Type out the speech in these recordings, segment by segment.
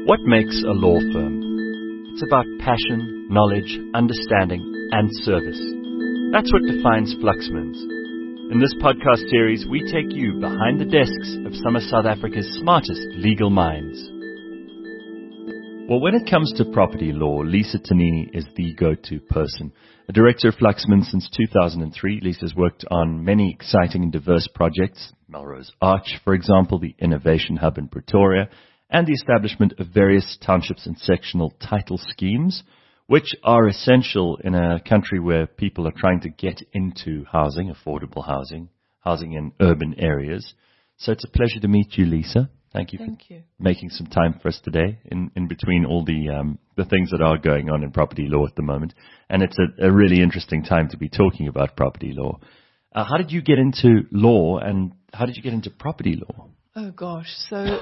What makes a law firm? It's about passion, knowledge, understanding, and service. That's what defines Fluxmans. In this podcast series, we take you behind the desks of some of South Africa's smartest legal minds. Well, when it comes to property law, Lisa Tanini is the go-to person. A director of Fluxmans since 2003, Lisa's worked on many exciting and diverse projects, Melrose Arch, for example, the Innovation Hub in Pretoria, and the establishment of various townships and sectional title schemes, which are essential in a country where people are trying to get into housing, affordable housing in urban areas. So it's a pleasure to meet you, Lisa. Thank you for making some time for us today in between all the things that are going on in property law at the moment. And it's a really interesting time to be talking about property law. How did you get into law, and how did you get into property law? Oh, gosh. So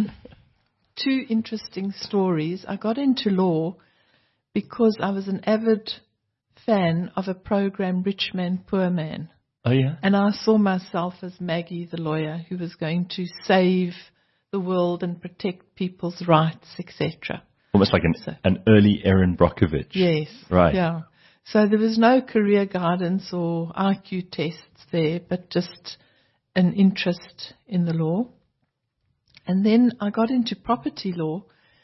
two interesting stories. I got into law because I was an avid fan of a program, Rich Man, Poor Man. Oh, yeah? And I saw myself as Maggie, the lawyer, who was going to save the world and protect people's rights, etc. Almost like an early Erin Brockovich. Yes. Right. Yeah. So there was no career guidance or IQ tests there, but just an interest in the law. And then I got into property law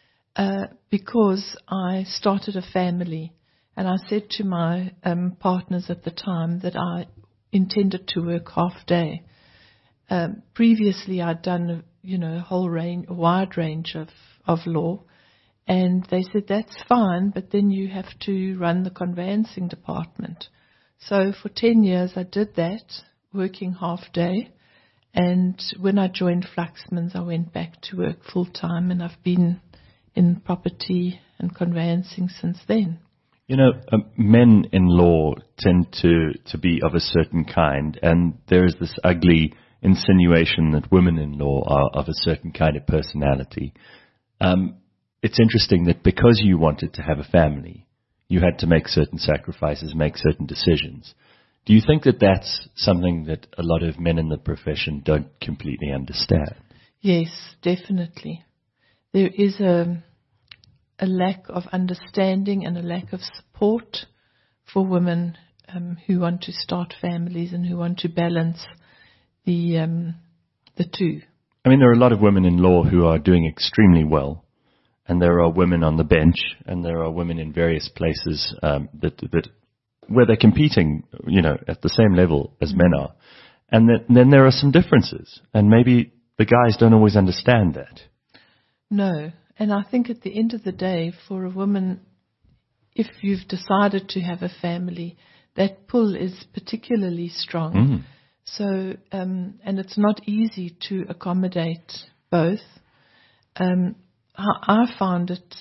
because I started a family. And I said to my partners at the time that I intended to work half day. Previously, I'd done a wide range of law. And they said, that's fine, but then you have to run the conveyancing department. So for 10 years, I did that, working half day. And when I joined Fluxmans, I went back to work full-time, and I've been in property and conveyancing since then. You know, men in law tend to be of a certain kind, and there is this ugly insinuation that women in law are of a certain kind of personality. It's interesting that because you wanted to have a family, you had to make certain sacrifices, make certain decisions. Do you think that that's something that a lot of men in the profession don't completely understand? Yes, definitely. There is a lack of understanding and a lack of support for women who want to start families and who want to balance the two. I mean, there are a lot of women in law who are doing extremely well, and there are women on the bench, and there are women in various places that where they're competing, at the same level as men are. And then there are some differences, and maybe the guys don't always understand that. No, and I think at the end of the day, for a woman, if you've decided to have a family, that pull is particularly strong. Mm. So, and it's not easy to accommodate both. I found it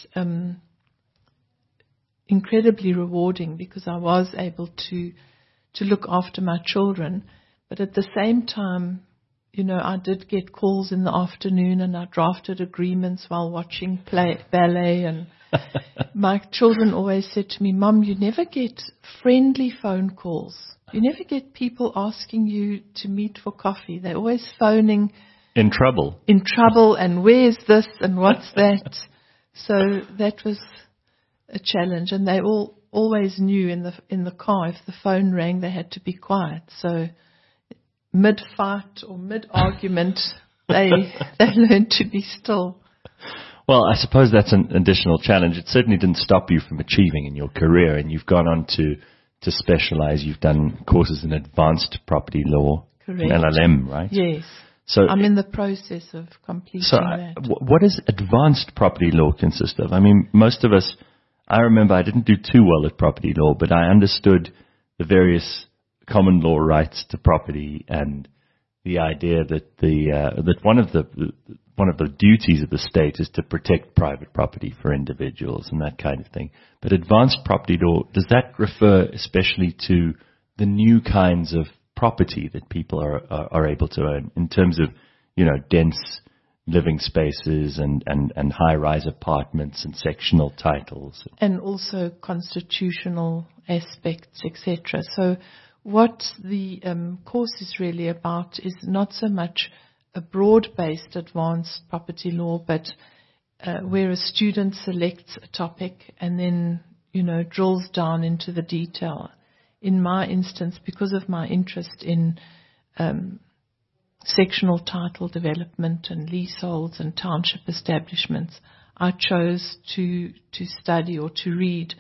incredibly rewarding because I was able to look after my children. But at the same time, I did get calls in the afternoon, and I drafted agreements while watching ballet. And my children always said to me, Mum, you never get friendly phone calls. You never get people asking you to meet for coffee. They're always phoning. In trouble, and where's this and what's that? So that was a challenge, and they always knew in the car if the phone rang, they had to be quiet. So mid-fight or mid-argument, they learned to be still. Well, I suppose that's an additional challenge. It certainly didn't stop you from achieving in your career, and you've gone on to specialize. You've done courses in advanced property law, correct, an LLM, right? Yes. So I'm in the process of completing that. What does advanced property law consist of? I mean, most of us, I remember I didn't do too well at property law, but I understood the various common law rights to property and the idea that that one of the duties of the state is to protect private property for individuals and that kind of thing. But advanced property law, does that refer especially to the new kinds of property that people are able to own in terms of, dense living spaces and high-rise apartments and sectional titles? And also constitutional aspects, etc. So what the course is really about is not so much a broad-based advanced property law, but where a student selects a topic and then, drills down into the detail. In my instance, because of my interest in sectional title development and leaseholds and township establishments, I chose to study or to read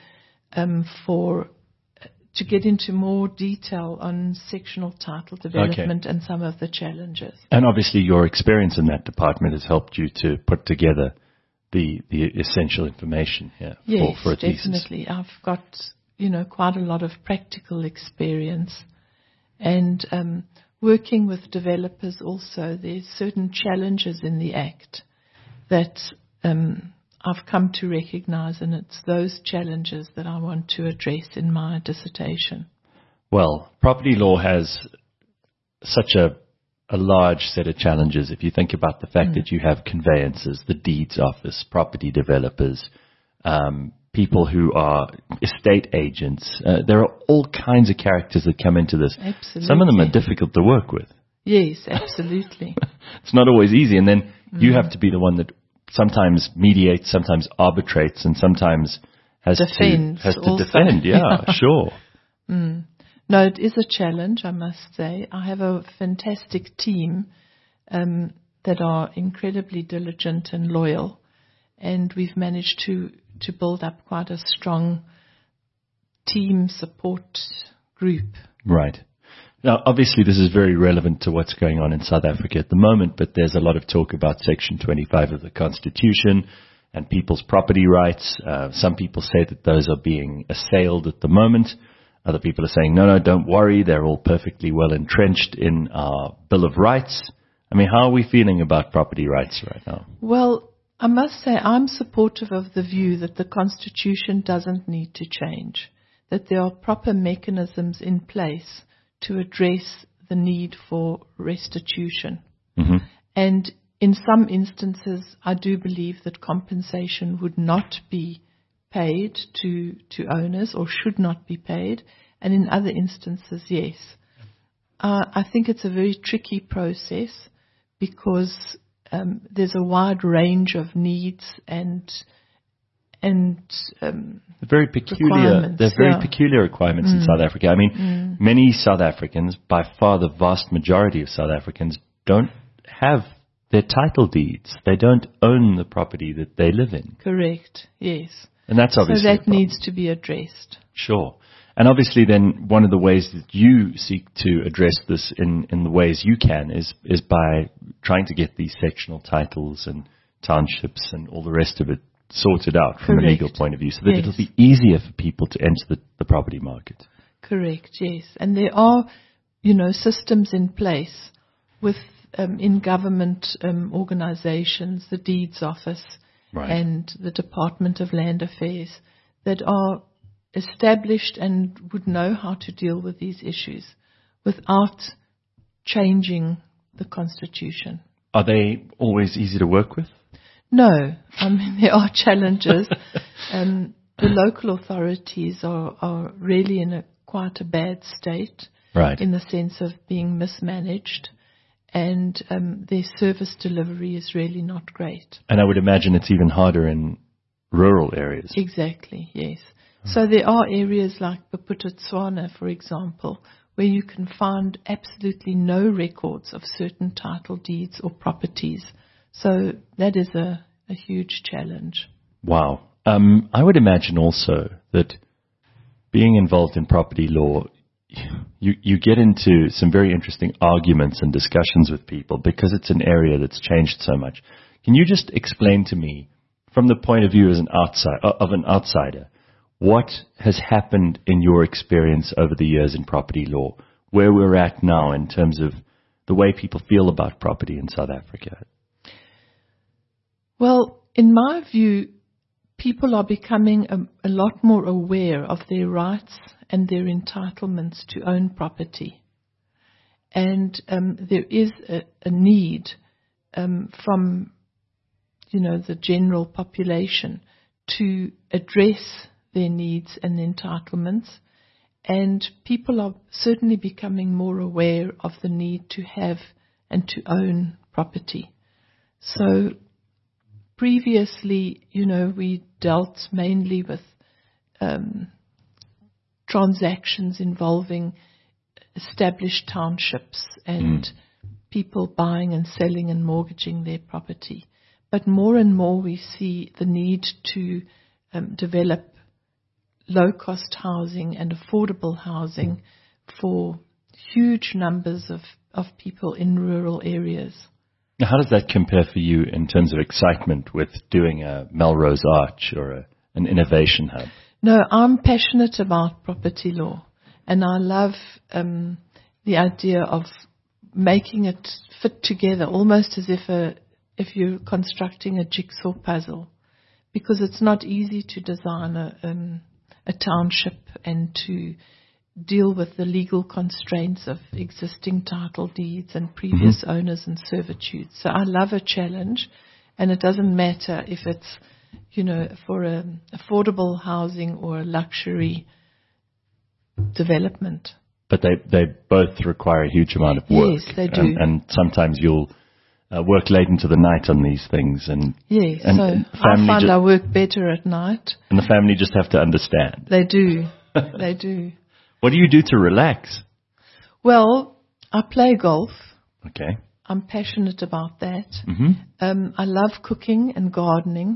to get into more detail on sectional title development and some of the challenges. And obviously your experience in that department has helped you to put together the essential information here for a thesis. Yes, definitely. I've got, quite a lot of practical experience. And working with developers also, there's certain challenges in the Act that I've come to recognize, and it's those challenges that I want to address in my dissertation. Well, property law has such a large set of challenges. If you think about the fact that you have conveyances, the deeds office, property developers, people who are estate agents, there are all kinds of characters that come into this. Absolutely. Some of them are difficult to work with. Yes, absolutely. It's not always easy. And then you have to be the one that sometimes mediates, sometimes arbitrates, and sometimes has to defend. Yeah, sure. No, it is a challenge, I must say. I have a fantastic team that are incredibly diligent and loyal, and we've managed to build up quite a strong team support group. Right. Now, obviously, this is very relevant to what's going on in South Africa at the moment, but there's a lot of talk about Section 25 of the Constitution and people's property rights. Some people say that those are being assailed at the moment. Other people are saying, no, don't worry, they're all perfectly well entrenched in our Bill of Rights. I mean, how are we feeling about property rights right now? Well, I must say I'm supportive of the view that the Constitution doesn't need to change, that there are proper mechanisms in place to address the need for restitution. Mm-hmm. And in some instances, I do believe that compensation would not be paid to owners or should not be paid. And in other instances, yes. I think it's a very tricky process because there's a wide range of needs and very peculiar. There's very peculiar requirements in South Africa. I mean, many South Africans, by far the vast majority of South Africans, don't have their title deeds. They don't own the property that they live in. Correct. Yes. And that's obviously so that needs to be addressed. Sure. And obviously then one of the ways that you seek to address this in the ways you can is by trying to get these sectional titles and townships and all the rest of it sorted out from a legal point of view so that it'll be easier for people to enter the property market. Correct, yes. And there are, systems in place with in government organizations, the Deeds Office and the Department of Land Affairs that are established and would know how to deal with these issues without changing the Constitution. Are they always easy to work with? No. I mean, there are challenges. The local authorities are really in quite a bad state in the sense of being mismanaged, and their service delivery is really not great. And I would imagine it's even harder in rural areas. Exactly, yes. So there are areas like Bophuthatswana, for example, where you can find absolutely no records of certain title deeds or properties. So that is a huge challenge. Wow. I would imagine also that being involved in property law, you get into some very interesting arguments and discussions with people because it's an area that's changed so much. Can you just explain to me, from the point of view as an outsider, what has happened in your experience over the years in property law, where we're at now in terms of the way people feel about property in South Africa? Well, in my view, people are becoming a lot more aware of their rights and their entitlements to own property. And there is a need from, the general population to address their needs and entitlements. And people are certainly becoming more aware of the need to have and to own property. So previously, we dealt mainly with transactions involving established townships and people buying and selling and mortgaging their property. But more and more we see the need to develop low-cost housing and affordable housing for huge numbers of people in rural areas. Now, how does that compare for you in terms of excitement with doing a Melrose Arch or an innovation hub? No, I'm passionate about property law, and I love the idea of making it fit together, almost as if you're constructing a jigsaw puzzle, because it's not easy to design a township and to deal with the legal constraints of existing title deeds and previous owners and servitudes. So I love a challenge, and it doesn't matter if it's, for affordable housing or a luxury development. But they both require a huge amount of work. Yes, they do. And sometimes you'll work late into the night on these things. Yes, and so I find I work better at night. And the family just have to understand. They do. They do. What do you do to relax? Well, I play golf. Okay. I'm passionate about that. Mm-hmm. I love cooking and gardening,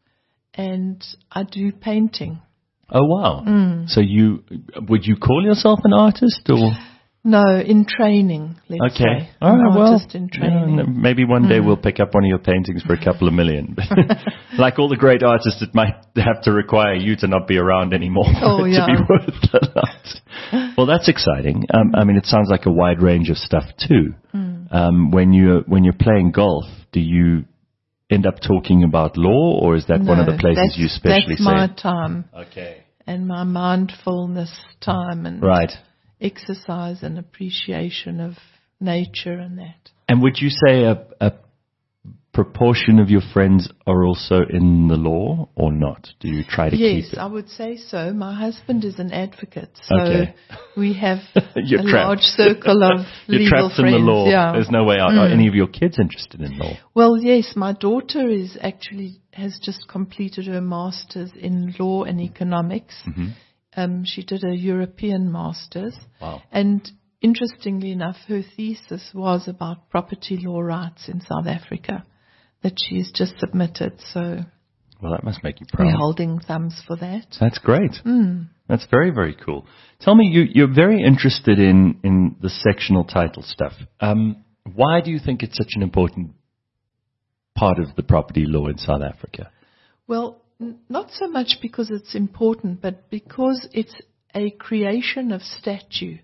and I do painting. Oh, wow. So would you call yourself an artist or? No, in training, let's say. All right, artist in training. Yeah, maybe one day we'll pick up one of your paintings for a couple of million. Like all the great artists, it might have to require you to not be around anymore for it to be worth a lot. Well, that's exciting. It sounds like a wide range of stuff too. When you're playing golf, do you end up talking about law, or is that one of the places you specially say? That's my time. Okay. And my mindfulness time and exercise and appreciation of nature and that. And would you say a proportion of your friends are also in the law or not? Do you try to keep it? Yes, I would say so. My husband is an advocate, so we have a large circle of legal trapped friends. In the law. Yeah. There's no way out. Are any of your kids interested in law? Well, yes. My daughter has just completed her master's in law and economics. She did a European master's. Wow. And interestingly enough, her thesis was about property law rights in South Africa that she's just submitted. So, well, that must make you proud. We're holding thumbs for that. That's great. That's very, very cool. Tell me, you're very interested in the sectional title stuff. Why do you think it's such an important part of the property law in South Africa? Well, not so much because it's important, but because it's a creation of statute.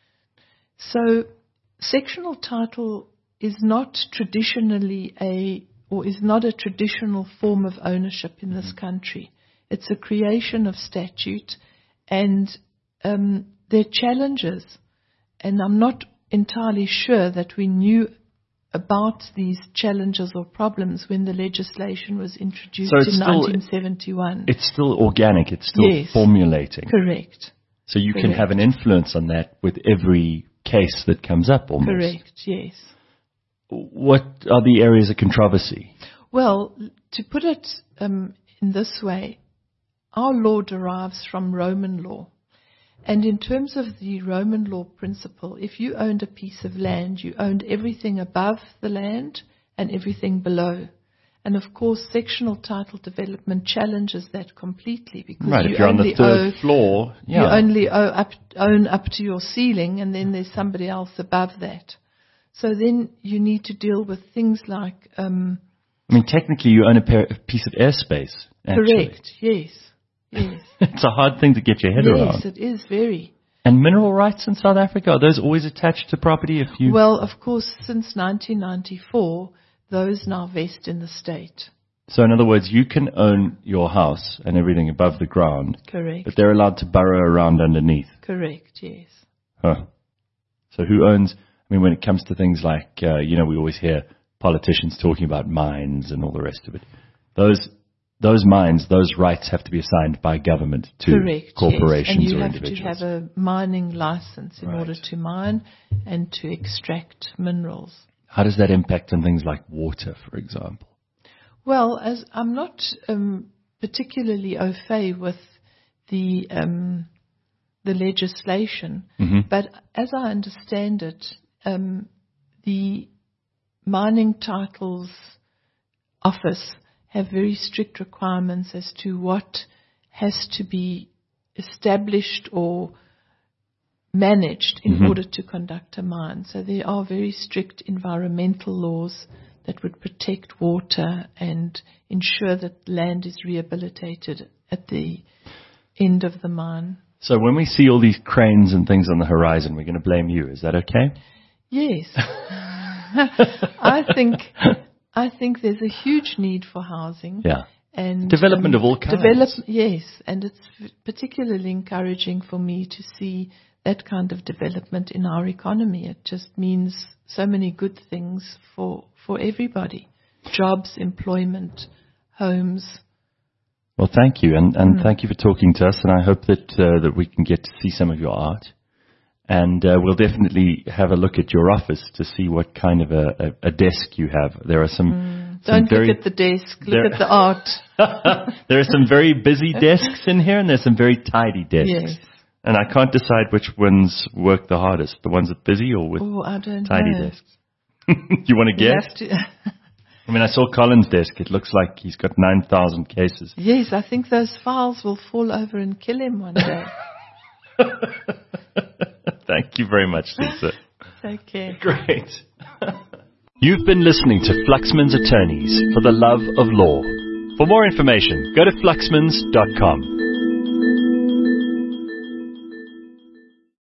So sectional title is not traditionally is not a traditional form of ownership in this country. It's a creation of statute, and there are challenges. And I'm not entirely sure that we knew about these challenges or problems when the legislation was introduced in 1971. It's still organic. It's still formulating. Correct. So you can have an influence on that with every case that comes up almost. Correct, yes. What are the areas of controversy? Well, to put it in this way, our law derives from Roman law. And in terms of the Roman law principle, if you owned a piece of land, you owned everything above the land and everything below. And of course, sectional title development challenges that completely, because if you're on the third floor, you only own up to your ceiling, and then there's somebody else above that. So then you need to deal with things like... technically you own a piece of airspace. Correct, yes. It's a hard thing to get your head around. Yes, it is very. And mineral rights in South Africa, are those always attached to property? Well, of course, since 1994, those now vest in the state. So in other words, you can own your house and everything above the ground. Correct. But they're allowed to burrow around underneath. Correct, yes. Huh. So who owns... when it comes to things like, we always hear politicians talking about mines and all the rest of it. Those mines, those rights have to be assigned by government to corporations or individuals. And you have to have a mining license in order to mine and to extract minerals. How does that impact on things like water, for example? Well, as I'm not particularly au fait with the legislation, but as I understand it, the Mining Titles Office have very strict requirements as to what has to be established or managed in order to conduct a mine. So there are very strict environmental laws that would protect water and ensure that land is rehabilitated at the end of the mine. So when we see all these cranes and things on the horizon, we're going to blame you. Is that okay? Yes. I think there's a huge need for housing. Yeah. And development of all kinds. Yes, and it's particularly encouraging for me to see that kind of development in our economy. It just means so many good things for everybody. Jobs, employment, homes. Well, thank you, and thank you for talking to us, and I hope that we can get to see some of your art. And we'll definitely have a look at your office to see what kind of a desk you have. There are some Don't look at the desk, look at the art. There are some very busy desks in here, and there's some very tidy desks. Yes. And I can't decide which ones work the hardest, the ones with busy or with tidy desks. You want to guess? I mean, I saw Colin's desk. It looks like he's got 9,000 cases. Yes, I think those files will fall over and kill him one day. Thank you very much, Lisa. Take care. Great. You've been listening to Fluxman's Attorneys for the Love of Law. For more information, go to fluxmans.com.